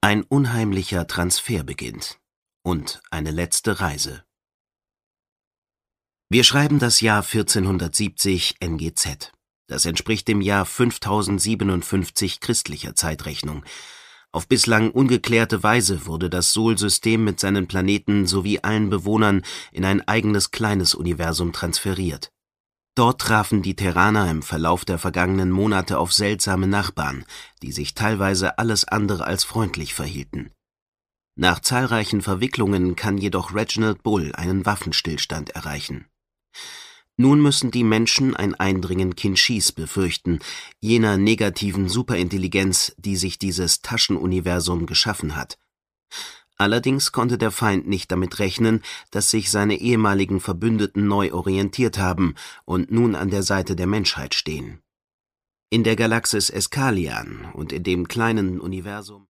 Ein unheimlicher Transfer beginnt. Und eine letzte Reise. Wir schreiben das Jahr 1470 NGZ. Das entspricht dem Jahr 5057 christlicher Zeitrechnung. Auf bislang ungeklärte Weise wurde das Sol-System mit seinen Planeten sowie allen Bewohnern in ein eigenes kleines Universum transferiert. Dort trafen die Terraner im Verlauf der vergangenen Monate auf seltsame Nachbarn, die sich teilweise alles andere als freundlich verhielten. Nach zahlreichen Verwicklungen kann jedoch Reginald Bull einen Waffenstillstand erreichen. Nun müssen die Menschen ein Eindringen Kinshis befürchten, jener negativen Superintelligenz, die sich dieses Taschenuniversum geschaffen hat. Allerdings konnte der Feind nicht damit rechnen, dass sich seine ehemaligen Verbündeten neu orientiert haben und nun an der Seite der Menschheit stehen. In der Galaxis Eskalian und in dem kleinen Universum